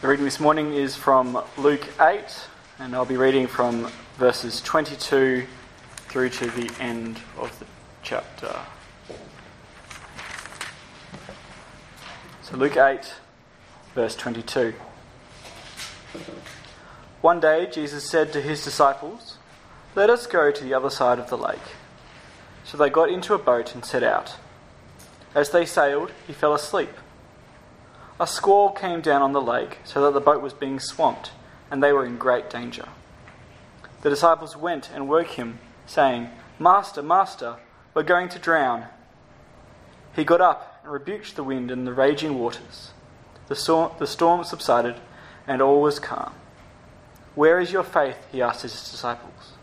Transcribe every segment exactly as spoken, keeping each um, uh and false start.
The reading this morning is from Luke eight, and I'll be reading from verses twenty-two through to the end of the chapter. So Luke eight, verse twenty-two. One day Jesus said to his disciples, "Let us go to the other side of the lake." So they got into a boat and set out. As they sailed, he fell asleep. A squall came down on the lake, so that the boat was being swamped, and they were in great danger. The disciples went and woke him, saying, "Master, Master, we're going to drown." He got up and rebuked the wind and the raging waters. The storm, the storm subsided, and all was calm. "Where is your faith?" he asked his disciples.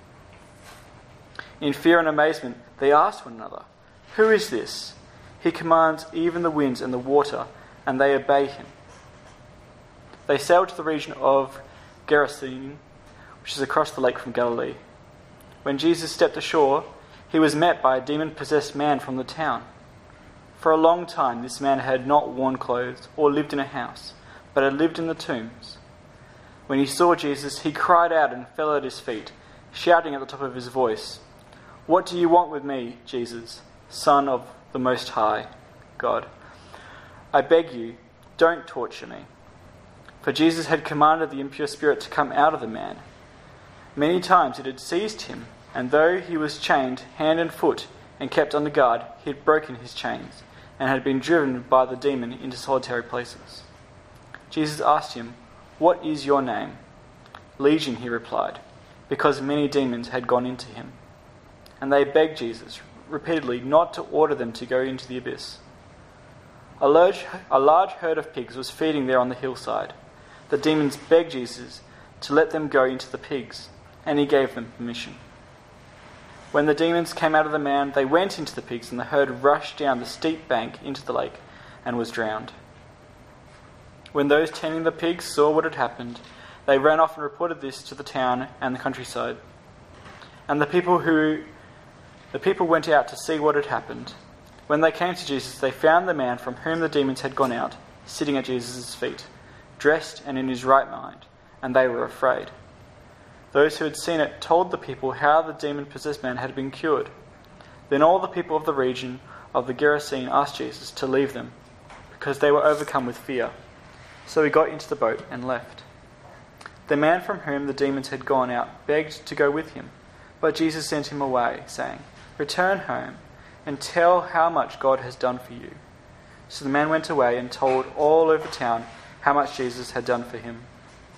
In fear and amazement, they asked one another, "Who is this? He commands even the winds and the water, and they obey him." They sailed to the region of Gerasene, which is across the lake from Galilee. When Jesus stepped ashore, he was met by a demon-possessed man from the town. For a long time this man had not worn clothes or lived in a house, but had lived in the tombs. When he saw Jesus, he cried out and fell at his feet, shouting at the top of his voice, "What do you want with me, Jesus, Son of the Most High God? I beg you, don't torture me." For Jesus had commanded the impure spirit to come out of the man. Many times it had seized him, and though he was chained hand and foot and kept under guard, he had broken his chains and had been driven by the demon into solitary places. Jesus asked him, "What is your name?" "Legion," he replied, because many demons had gone into him. And they begged Jesus repeatedly not to order them to go into the abyss. A large, a large herd of pigs was feeding there on the hillside. The demons begged Jesus to let them go into the pigs, and he gave them permission. When the demons came out of the man, they went into the pigs, and the herd rushed down the steep bank into the lake and was drowned. When those tending the pigs saw what had happened, they ran off and reported this to the town and the countryside. And the people who the people went out to see what had happened. When they came to Jesus, they found the man from whom the demons had gone out, sitting at Jesus' feet, dressed and in his right mind, and they were afraid. Those who had seen it told the people how the demon-possessed man had been cured. Then all the people of the region of the Gerasene asked Jesus to leave them, because they were overcome with fear. So he got into the boat and left. The man from whom the demons had gone out begged to go with him, but Jesus sent him away, saying, "Return home and tell how much God has done for you." So the man went away and told all over town how much Jesus had done for him.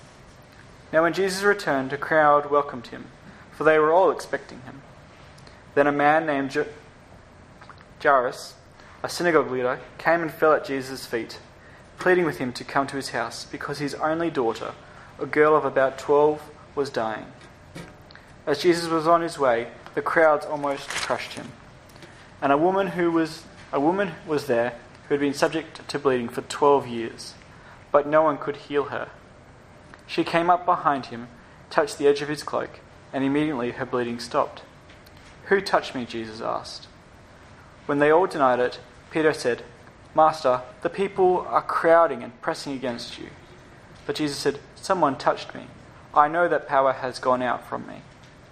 Now when Jesus returned, a crowd welcomed him, for they were all expecting him. Then a man named Ja- Jairus, a synagogue leader, came and fell at Jesus' feet, pleading with him to come to his house, because his only daughter, a girl of about twelve, was dying. As Jesus was on his way, the crowds almost crushed him. And a woman who was a woman was there who had been subject to bleeding for twelve years, but no one could heal her. She came up behind him, touched the edge of his cloak, and immediately her bleeding stopped. "Who touched me?" Jesus asked. When they all denied it, Peter said, "Master, the people are crowding and pressing against you." But Jesus said, "Someone touched me. I know that power has gone out from me."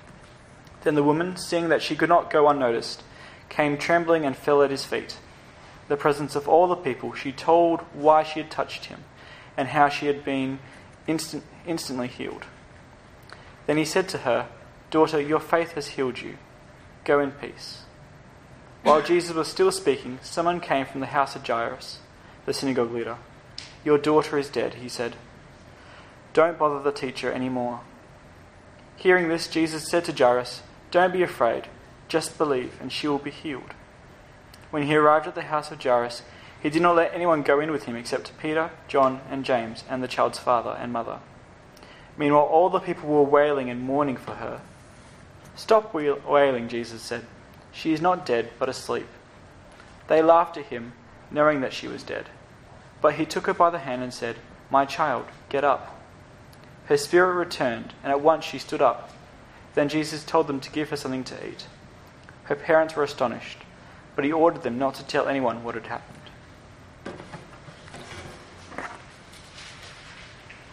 Then the woman, seeing that she could not go unnoticed, came trembling and fell at his feet. In the presence of all the people, she told why she had touched him and how she had been instant, instantly healed. Then he said to her, "Daughter, your faith has healed you. Go in peace." While Jesus was still speaking, someone came from the house of Jairus, the synagogue leader. "Your daughter is dead," he said. "Don't bother the teacher anymore." Hearing this, Jesus said to Jairus, "Don't be afraid. Just believe, and she will be healed." When he arrived at the house of Jairus, he did not let anyone go in with him except Peter, John, and James, and the child's father and mother. Meanwhile, all the people were wailing and mourning for her. "Stop wailing," Jesus said. "She is not dead, but asleep." They laughed at him, knowing that she was dead. But he took her by the hand and said, "My child, get up." Her spirit returned, and at once she stood up. Then Jesus told them to give her something to eat. Her parents were astonished, but he ordered them not to tell anyone what had happened.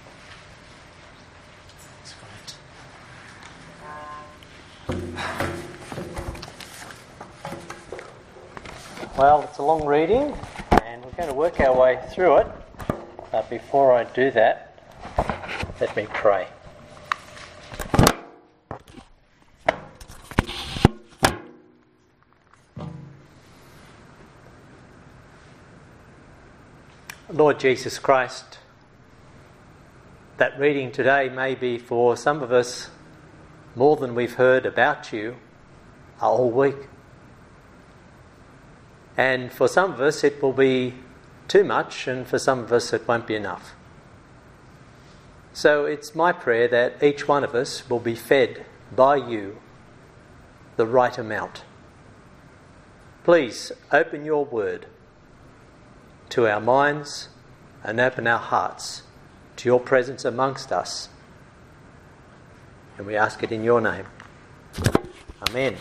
Well, it's a long reading and we're going to work our way through it. But before I do that, let me pray. Lord Jesus Christ, that reading today may be for some of us more than we've heard about you all week. And for some of us it will be too much, and for some of us it won't be enough. So it's my prayer that each one of us will be fed by you the right amount. Please open your word to our minds and open our hearts to your presence amongst us. And we ask it in your name. Amen.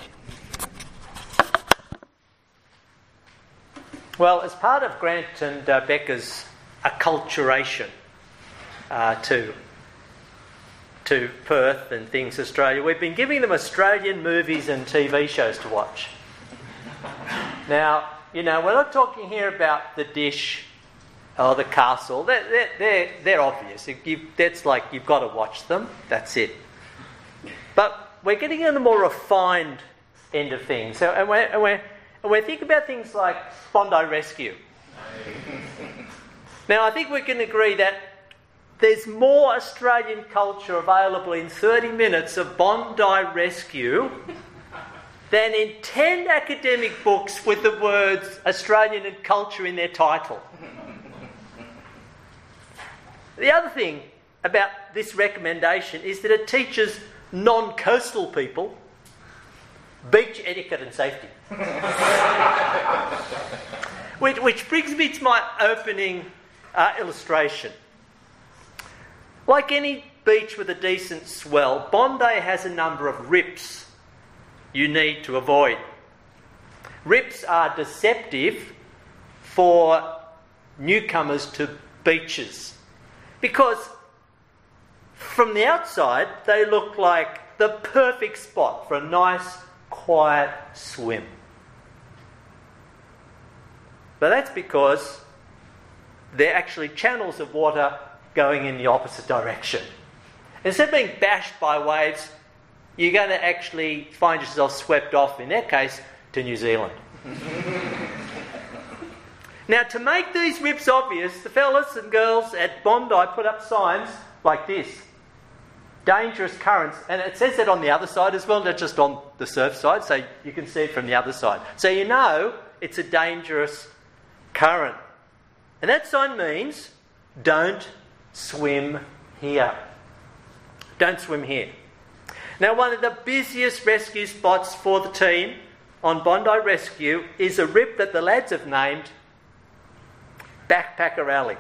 Well, as part of Grant and uh, Becca's acculturation uh, to, to Perth and Things Australia, we've been giving them Australian movies and T V shows to watch. Now, you know, we're not talking here about The Dish or The Castle. They're, they're, they're, they're obvious. You, that's like you've got to watch them. That's it. But we're getting in the more refined end of things. So, and we're, and we're, and we're thinking about things like Bondi Rescue. Now, I think we can agree that there's more Australian culture available in thirty minutes of Bondi Rescue than in ten academic books with the words Australian and culture in their title. The other thing about this recommendation is that it teaches non-coastal people beach etiquette and safety. which, which brings me to my opening uh, illustration. Like any beach with a decent swell, Bondi has a number of rips you need to avoid. Rips are deceptive for newcomers to beaches because from the outside they look like the perfect spot for a nice, quiet swim. But that's because they're actually channels of water going in the opposite direction. Instead of being bashed by waves, you're going to actually find yourself swept off, in their case, to New Zealand. Now, to make these rips obvious, the fellas and girls at Bondi put up signs like this. Dangerous currents. And it says that on the other side as well, not just on the surf side, so you can see it from the other side. So you know it's a dangerous current. And that sign means, don't swim here. Don't swim here. Now, one of the busiest rescue spots for the team on Bondi Rescue is a rip that the lads have named Backpacker Alley.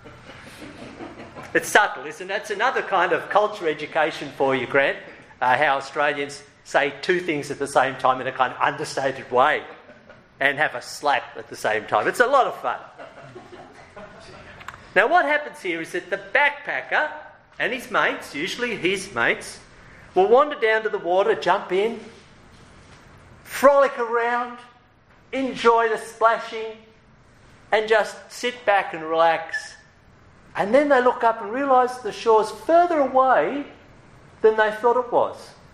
It's subtle, isn't it? It's another kind of culture education for you, Grant, uh, how Australians say two things at the same time in a kind of understated way and have a slap at the same time. It's a lot of fun. Now, what happens here is that the backpacker and his mates, usually his mates, will wander down to the water, jump in, frolic around, enjoy the splashing, and just sit back and relax. And then they look up and realise the shore's further away than they thought it was.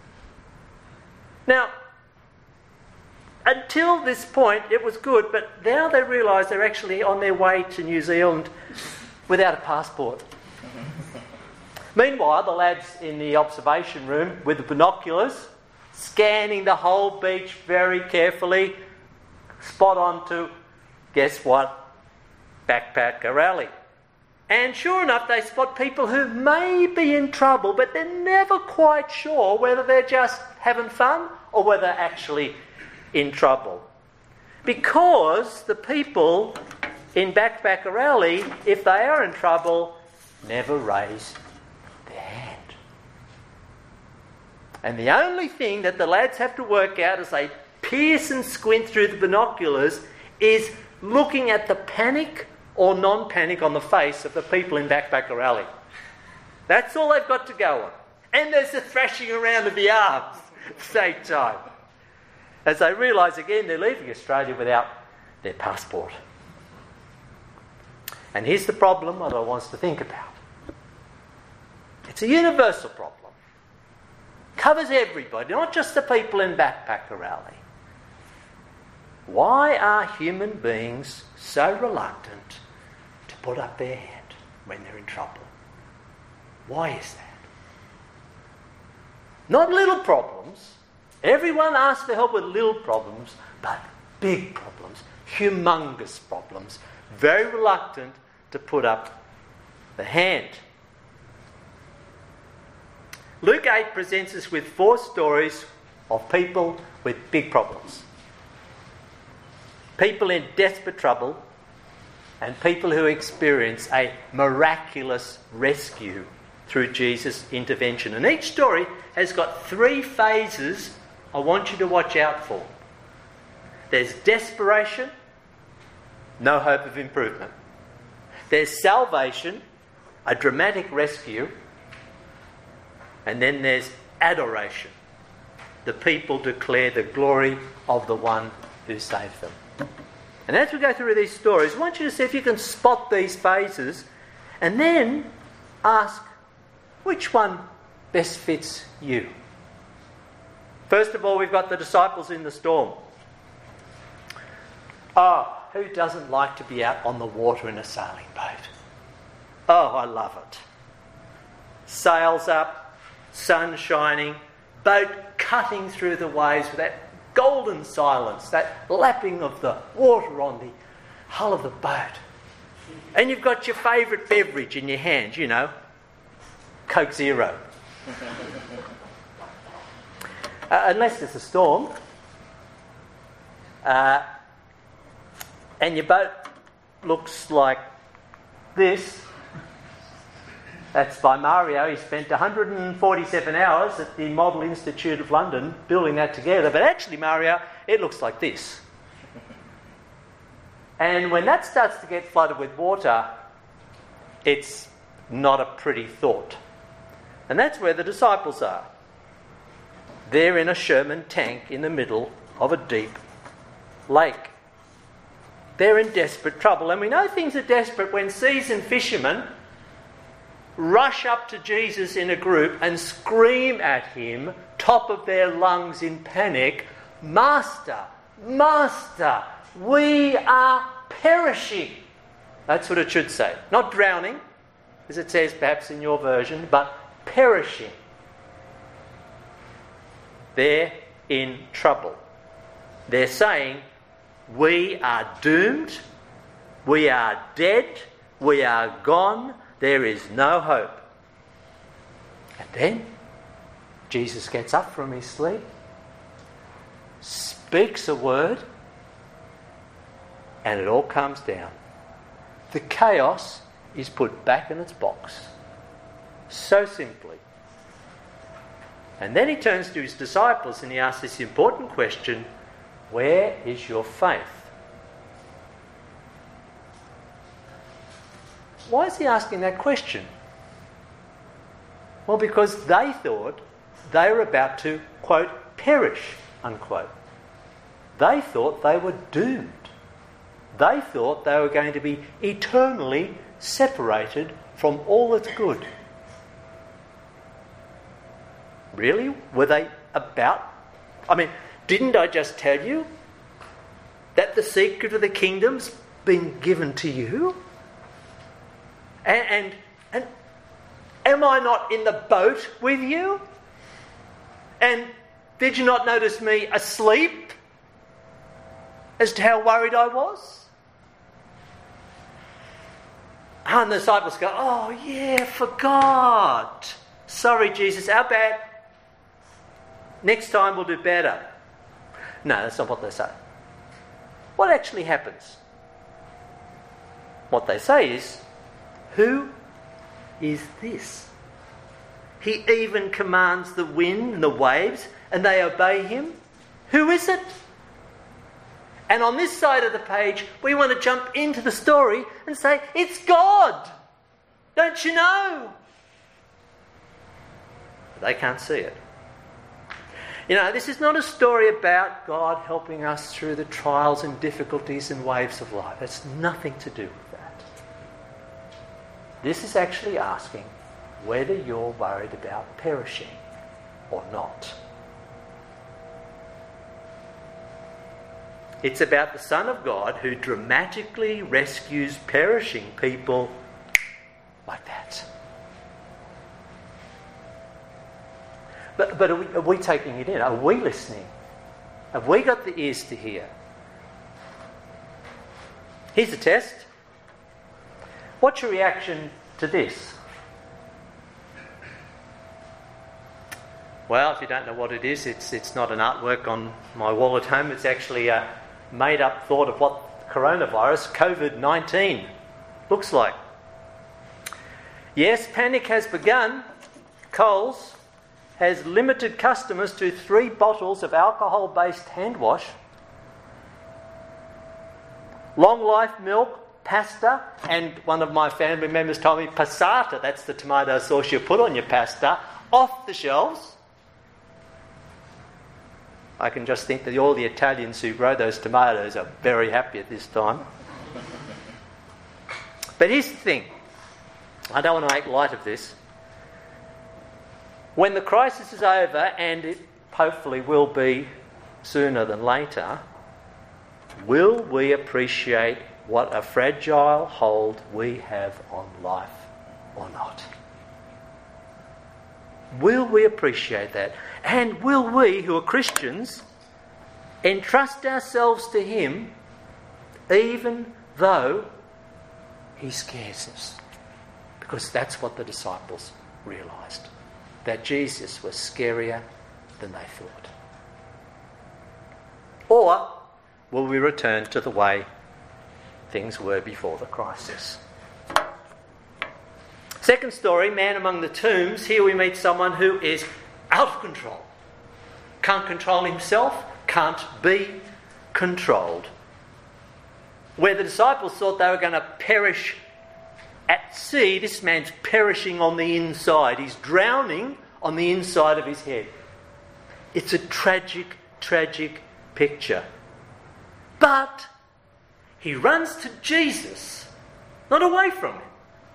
Now, until this point, it was good, but now they realise they're actually on their way to New Zealand without a passport. Meanwhile, the lads in the observation room with the binoculars, scanning the whole beach very carefully, spot on to, guess what? Backpacker Alley. And sure enough, they spot people who may be in trouble, but they're never quite sure whether they're just having fun or whether they're actually in trouble. Because the people in Backpacker Alley, if they are in trouble, never raise their hand. And the only thing that the lads have to work out as they pierce and squint through the binoculars is looking at the panic or non-panic on the face of the people in Backpacker Alley. That's all they've got to go on. And there's the thrashing around of the arms at the same time. As they realise again they're leaving Australia without their passport. And here's the problem that I want us to think about. It's a universal problem. Covers everybody, not just the people in Backpacker Rally. Why are human beings so reluctant to put up their hand when they're in trouble? Why is that? Not little problems. Everyone asks for help with little problems, but big problems, humongous problems. Very reluctant to put up the hand. Luke eight presents us with four stories of people with big problems. People in desperate trouble and people who experience a miraculous rescue through Jesus' intervention. And each story has got three phases I want you to watch out for. There's desperation, no hope of improvement. There's salvation, a dramatic rescue. And then there's adoration. The people declare the glory of the one who saved them. And as we go through these stories, I want you to see if you can spot these phases and then ask which one best fits you. First of all, we've got the disciples in the storm. Oh, who doesn't like to be out on the water in a sailing boat? Oh, I love it. Sails up, sun shining, boat cutting through the waves with that golden silence, that lapping of the water on the hull of the boat. And you've got your favourite beverage in your hand, you know, Coke Zero. uh, unless there's a storm. Uh, and your boat looks like this. That's by Mario. He spent one hundred forty-seven hours at the Model Institute of London building that together. But actually, Mario, it looks like this. And when that starts to get flooded with water, it's not a pretty thought. And that's where the disciples are. They're in a Sherman tank in the middle of a deep lake. They're in desperate trouble. And we know things are desperate when seasoned fishermen rush up to Jesus in a group and scream at him, top of their lungs in panic, "Master, Master, we are perishing." That's what it should say. Not drowning, as it says perhaps in your version, but perishing. They're in trouble. They're saying, "We are doomed, we are dead, we are gone, there is no hope." And then Jesus gets up from his sleep, speaks a word, and it all comes down. The chaos is put back in its box. So simply. And then he turns to his disciples and he asks this important question: where is your faith? Why is he asking that question? Well, because they thought they were about to, quote, perish, unquote. They thought they were doomed. They thought they were going to be eternally separated from all that's good. Really? Were they about... I mean, didn't I just tell you that the secret of the kingdom's been given to you? And, and, and am I not in the boat with you? And did you not notice me asleep as to how worried I was? And the disciples go, "Oh yeah, forgot. Sorry, Jesus, our bad. Next time we'll do better." No, that's not what they say. What actually happens? What they say is, "Who is this? He even commands the wind and the waves, and they obey him. Who is it?" And on this side of the page, we want to jump into the story and say, "It's God! Don't you know?" But they can't see it. You know, this is not a story about God helping us through the trials and difficulties and waves of life. It's nothing to do with that. This is actually asking whether you're worried about perishing or not. It's about the Son of God who dramatically rescues perishing people like that. But, but are, we, are we taking it in? Are we listening? Have we got the ears to hear? Here's a test. What's your reaction to this? Well, if you don't know what it is, it's it's not an artwork on my wall at home. It's actually a made-up thought of what coronavirus, covid nineteen, looks like. Yes, panic has begun. Coles has limited customers to three bottles of alcohol-based hand wash, long life milk, pasta, and one of my family members told me passata, that's the tomato sauce you put on your pasta, off the shelves. I can just think that all the Italians who grow those tomatoes are very happy at this time. But here's the thing. I don't want to make light of this. When the crisis is over, and it hopefully will be sooner than later, will we appreciate what a fragile hold we have on life or not? Will we appreciate that? And will we, who are Christians, entrust ourselves to Him even though He scares us? Because that's what the disciples realised, that Jesus was scarier than they thought. Or will we return to the way things were before the crisis? Second story, man among the tombs. Here we meet someone who is out of control. Can't control himself, can't be controlled. Where the disciples thought they were going to perish at sea, this man's perishing on the inside. He's drowning on the inside of his head. It's a tragic, tragic picture. But he runs to Jesus, not away from him.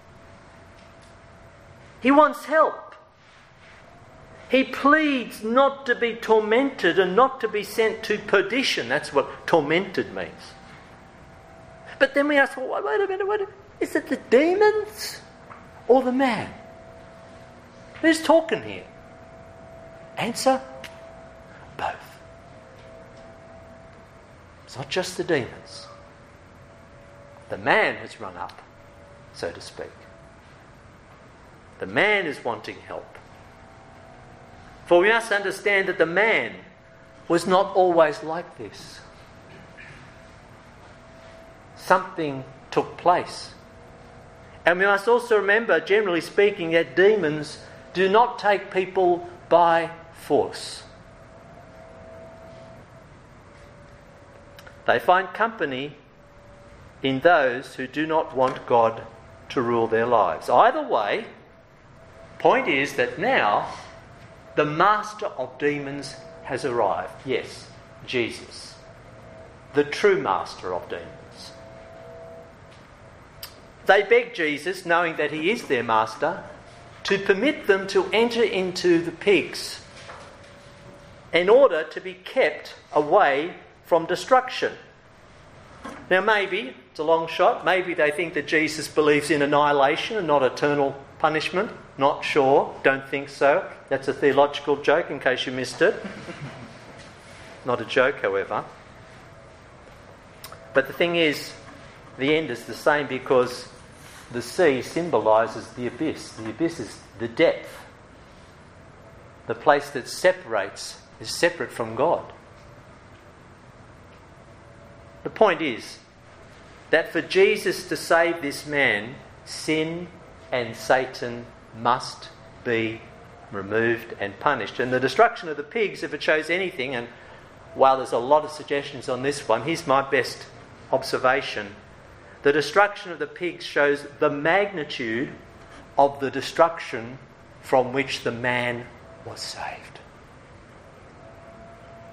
He wants help. He pleads not to be tormented and not to be sent to perdition. That's what tormented means. But then we ask, well, wait a minute, wait a minute. Is it the demons or the man? Who's talking here? Answer, both. It's not just the demons. The man has run up, so to speak. The man is wanting help. For we must understand that the man was not always like this. Something took place. And we must also remember, generally speaking, that demons do not take people by force. They find company in those who do not want God to rule their lives. Either way, point is that now the master of demons has arrived. Yes, Jesus, the true master of demons. They beg Jesus, knowing that he is their master, to permit them to enter into the pigs in order to be kept away from destruction. Now maybe, it's a long shot, maybe they think that Jesus believes in annihilation and not eternal punishment. Not sure, don't think so. That's a theological joke in case you missed it. Not a joke, however. But the thing is, the end is the same because the sea symbolises the abyss. The abyss is the depth. The place that separates, is separate from God. The point is that for Jesus to save this man, sin and Satan must be removed and punished. And the destruction of the pigs, if it shows anything, and while there's a lot of suggestions on this one, here's my best observation. The destruction of the pigs shows the magnitude of the destruction from which the man was saved.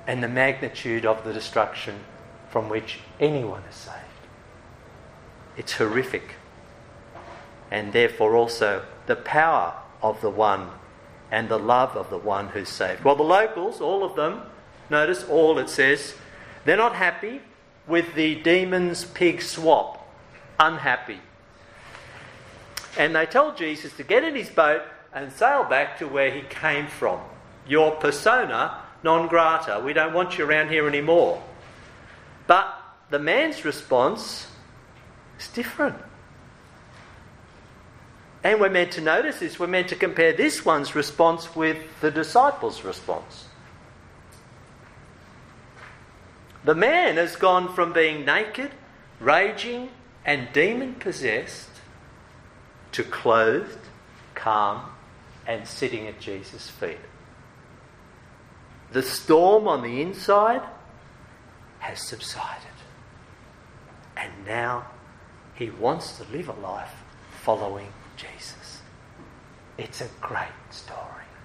and the magnitude of the destruction from which anyone is saved. It's horrific. And therefore also the power of the one and the love of the one who's saved. Well, the locals, all of them, notice all it says, they're not happy with the demon's pig swap. Unhappy. And they tell Jesus to get in his boat and sail back to where he came from. Your persona non grata. We don't want you around here anymore. But the man's response is different. And we're meant to notice this. We're meant to compare this one's response with the disciples' response. The man has gone from being naked, raging, and demon-possessed to clothed, calm, and sitting at Jesus' feet. The storm on the inside has subsided. And now he wants to live a life following Jesus. It's a great story.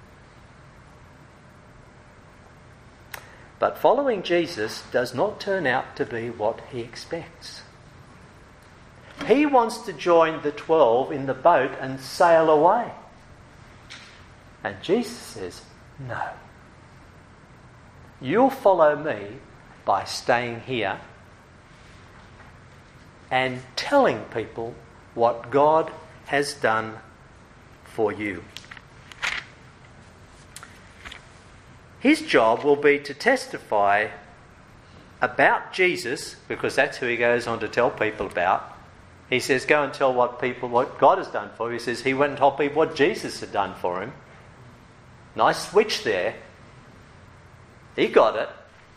But following Jesus does not turn out to be what he expects. He wants to join the twelve in the boat and sail away. And Jesus says, no. You'll follow me by staying here and telling people what God has done for you. His job will be to testify about Jesus, because that's who he goes on to tell people about. He says, go and tell what people, what God has done for you. He says he went and told people what Jesus had done for him. Nice switch there. He got it.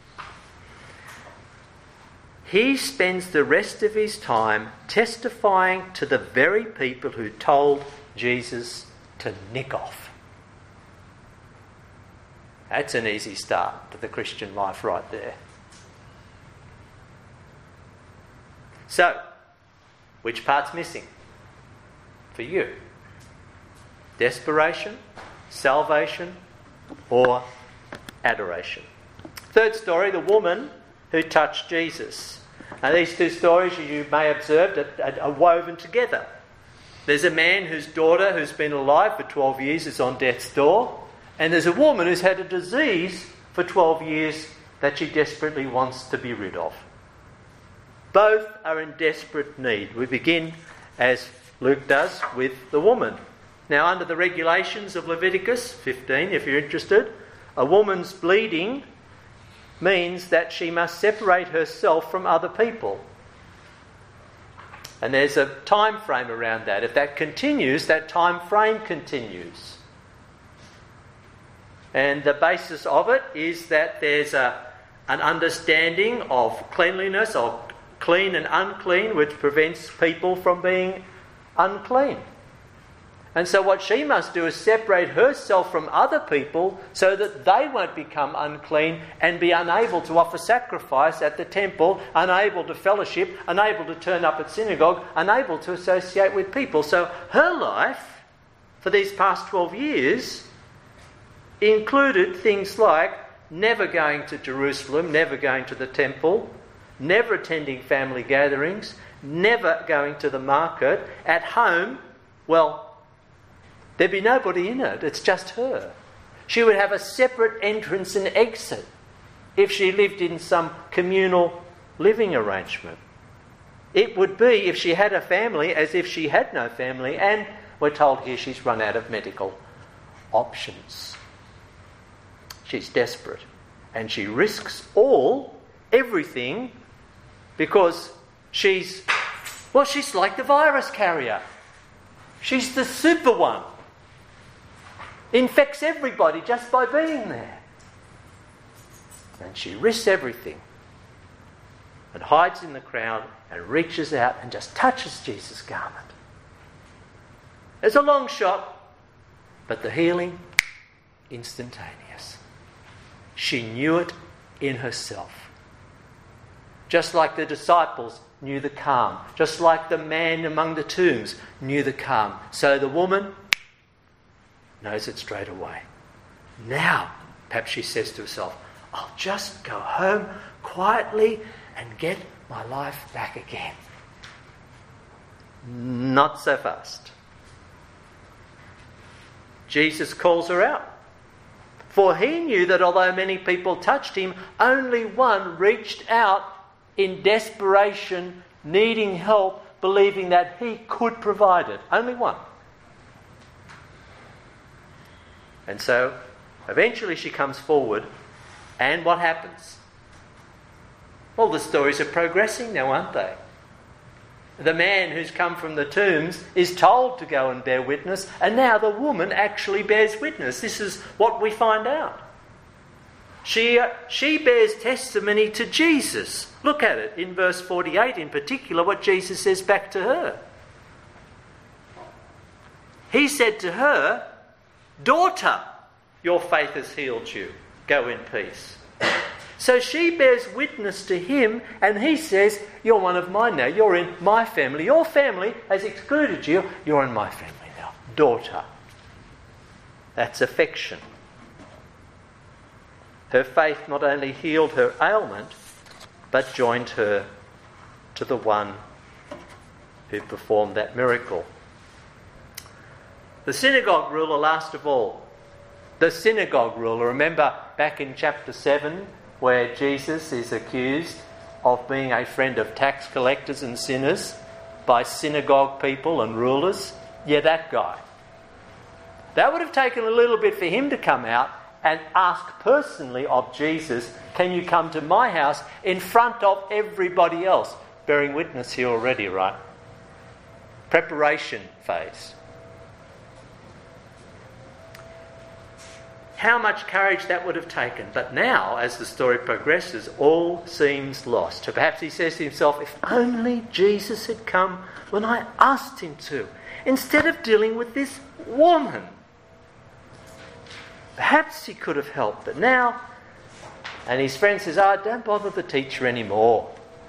He spends the rest of his time testifying to the very people who told Jesus to nick off. That's an easy start to the Christian life right there. So, which part's missing for you? Desperation, salvation, or adoration? Third story, the woman who touched Jesus. Now, these two stories, as you may have observed, are, are woven together. There's a man whose daughter, who's been alive for twelve years, is on death's door. And there's a woman who's had a disease for twelve years that she desperately wants to be rid of. Both are in desperate need. We begin, as Luke does, with the woman. Now, under the regulations of Leviticus fifteen, if you're interested, a woman's bleeding means that she must separate herself from other people. And there's a time frame around that. If that continues, that time frame continues. And the basis of it is that there's a, an understanding of cleanliness, of clean and unclean, which prevents people from being unclean. And so what she must do is separate herself from other people so that they won't become unclean and be unable to offer sacrifice at the temple, unable to fellowship, unable to turn up at synagogue, unable to associate with people. So her life for these past twelve years included things like never going to Jerusalem, never going to the temple, never attending family gatherings, never going to the market. At home, well, there'd be nobody in it. It's just her. She would have a separate entrance and exit if she lived in some communal living arrangement. It would be, if she had a family, as if she had no family, and we're told here she's run out of medical options. She's desperate, and she risks all, everything, because she's, well, she's like the virus carrier. She's the super one. Infects everybody just by being there. And she risks everything and hides in the crowd and reaches out and just touches Jesus' garment. It's a long shot, but the healing, instantaneous. She knew it in herself. Just like the disciples knew the calm. Just like the man among the tombs knew the calm. So the woman knows it straight away. Now, perhaps she says to herself, I'll just go home quietly and get my life back again. Not so fast. Jesus calls her out. For he knew that although many people touched him, only one reached out in desperation, needing help, believing that he could provide it. Only one. And so, eventually she comes forward, and what happens? Well, the stories are progressing now, aren't they? The man who's come from the tombs is told to go and bear witness, and now the woman actually bears witness. This is what we find out. She, uh, she bears testimony to Jesus. Look at it in verse forty-eight in particular, what Jesus says back to her. He said to her, "Daughter, your faith has healed you. Go in peace." So she bears witness to him, and he says, "You're one of mine now. You're in my family. Your family has excluded you. You're in my family now. Daughter." That's affection. Her faith not only healed her ailment, but joined her to the one who performed that miracle. The synagogue ruler, last of all. The synagogue ruler. Remember back in chapter seven, where Jesus is accused of being a friend of tax collectors and sinners by synagogue people and rulers? Yeah, that guy. That would have taken a little bit for him to come out and ask personally of Jesus, "Can you come to my house in front of everybody else?" Bearing witness here already, right? Preparation phase. How much courage that would have taken. But now, as the story progresses, all seems lost. Perhaps he says to himself, if only Jesus had come when I asked him to, instead of dealing with this woman. Perhaps he could have helped, but now, and his friend says, "Ah, oh, don't bother the teacher anymore.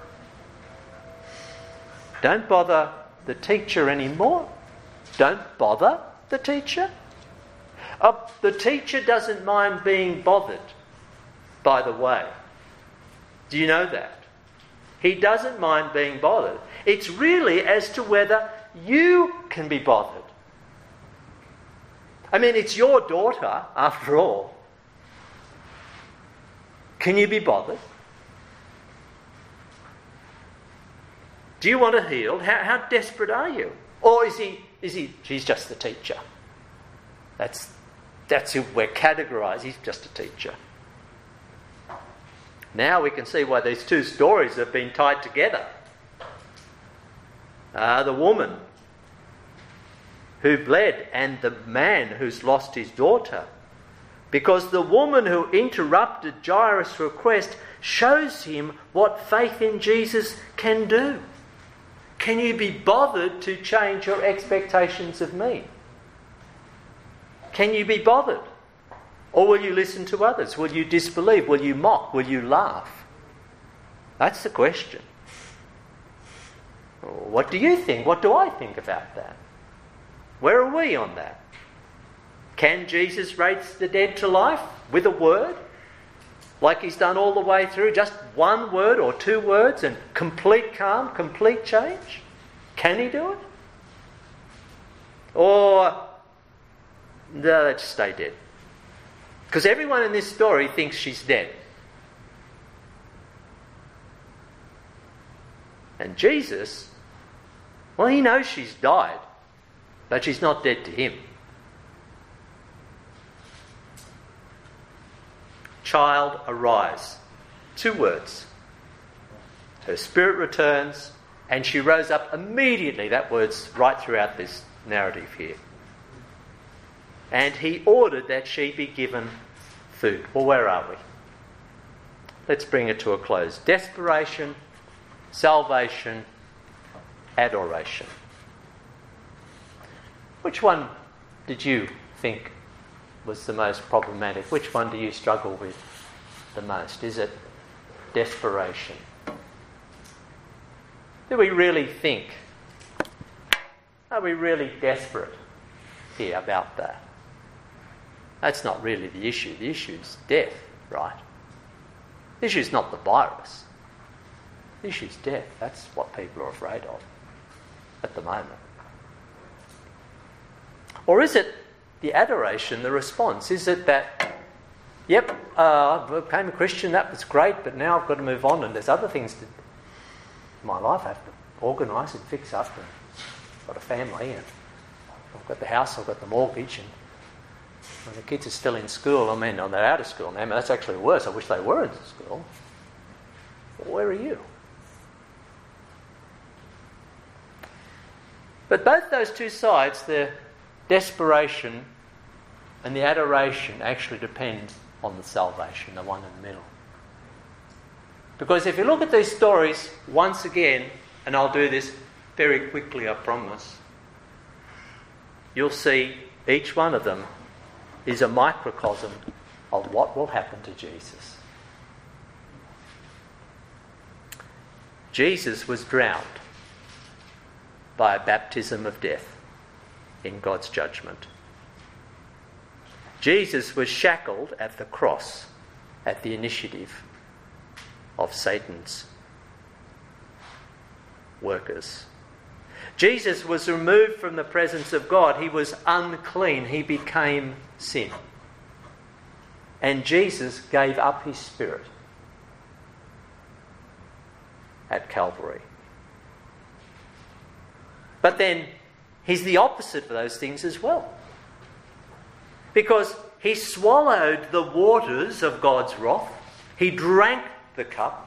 Don't bother the teacher anymore. Don't bother the teacher." Uh, the teacher doesn't mind being bothered, by the way. Do you know that? He doesn't mind being bothered. It's really as to whether you can be bothered. I mean, it's your daughter, after all. Can you be bothered? Do you want her healed? How, how desperate are you? Or is he, is he, she's just the teacher. That's That's who we're categorised. He's just a teacher. Now we can see why these two stories have been tied together. Uh, the woman who bled and the man who's lost his daughter. Because the woman who interrupted Jairus' request shows him what faith in Jesus can do. Can you be bothered to change your expectations of me? Can you be bothered? Or will you listen to others? Will you disbelieve? Will you mock? Will you laugh? That's the question. What do you think? What do I think about that? Where are we on that? Can Jesus raise the dead to life with a word? Like he's done all the way through, just one word or two words and complete calm, complete change? Can he do it? Or no, let's stay dead. Because everyone in this story thinks she's dead. And Jesus, well, he knows she's died, but she's not dead to him. Child, arise. Two words. Her spirit returns, and she rose up immediately. That word's right throughout this narrative here. And he ordered that she be given food. Well, where are we? Let's bring it to a close. Desperation, salvation, adoration. Which one did you think was the most problematic? Which one do you struggle with the most? Is it desperation? Do we really think? Are we really desperate here about that? That's not really the issue. The issue is death, right? The issue is not the virus. The issue is death. That's what people are afraid of at the moment. Or is it the adoration, the response? Is it that, yep, uh, I became a Christian, that was great, but now I've got to move on and there's other things to, in my life I have to organise and fix up, and I've got a family and I've got the house, I've got the mortgage, and when the kids are still in school, I mean, they're out of school now, but that's actually worse. I wish they were in school. Well, where are you? But both those two sides, the desperation and the adoration, actually depend on the salvation, the one in the middle. Because if you look at these stories once again, and I'll do this very quickly, I promise, you'll see each one of them is a microcosm of what will happen to Jesus. Jesus was drowned by a baptism of death in God's judgment. Jesus was shackled at the cross at the initiative of Satan's workers. Jesus was removed from the presence of God. He was unclean. He became sin. And Jesus gave up his spirit at Calvary. But then he's the opposite of those things as well. Because he swallowed the waters of God's wrath. He drank the cup.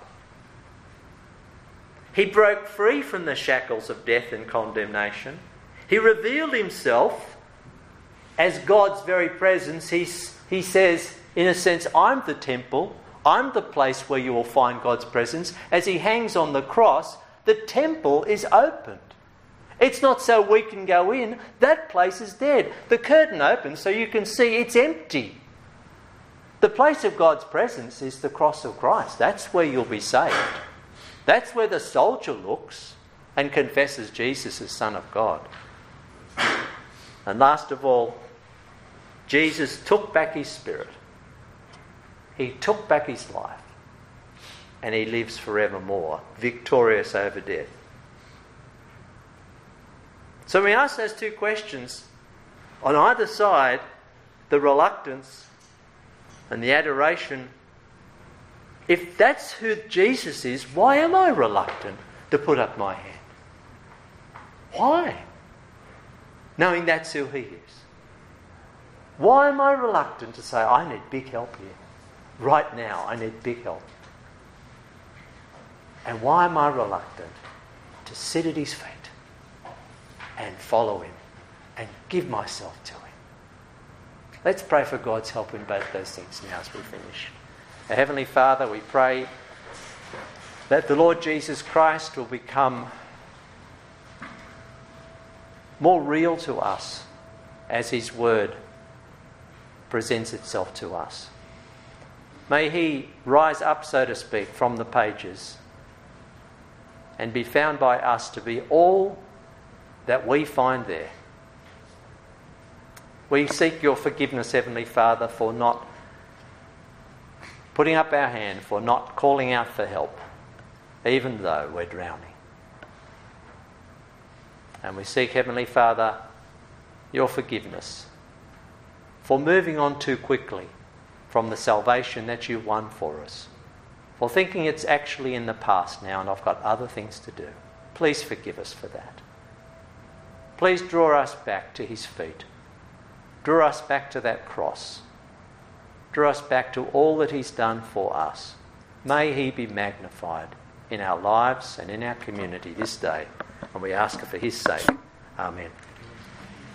He broke free from the shackles of death and condemnation. He revealed himself as God's very presence. He, he says, in a sense, I'm the temple. I'm the place where you will find God's presence. As he hangs on the cross, the temple is opened. It's not so we can go in. That place is dead. The curtain opens so you can see it's empty. The place of God's presence is the cross of Christ. That's where you'll be saved. That's where the soldier looks and confesses Jesus as Son of God. And last of all, Jesus took back his spirit. He took back his life. And he lives forevermore, victorious over death. So we ask those two questions. On either side, the reluctance and the adoration. If that's who Jesus is, why am I reluctant to put up my hand? Why? Knowing that's who he is. Why am I reluctant to say, I need big help here? Right now, I need big help. And why am I reluctant to sit at his feet and follow him and give myself to him? Let's pray for God's help in both those things now as we finish. Our Heavenly Father, we pray that the Lord Jesus Christ will become more real to us as his word presents itself to us. May he rise up, so to speak, from the pages and be found by us to be all that we find there. We seek your forgiveness, Heavenly Father, for not putting up our hand, for not calling out for help, even though we're drowning. And we seek, Heavenly Father, your forgiveness for moving on too quickly from the salvation that you won for us, for thinking it's actually in the past now and I've got other things to do. Please forgive us for that. Please draw us back to his feet. Draw us back to that cross. Draw us back to all that he's done for us. May he be magnified in our lives and in our community this day. And we ask it for his sake. Amen.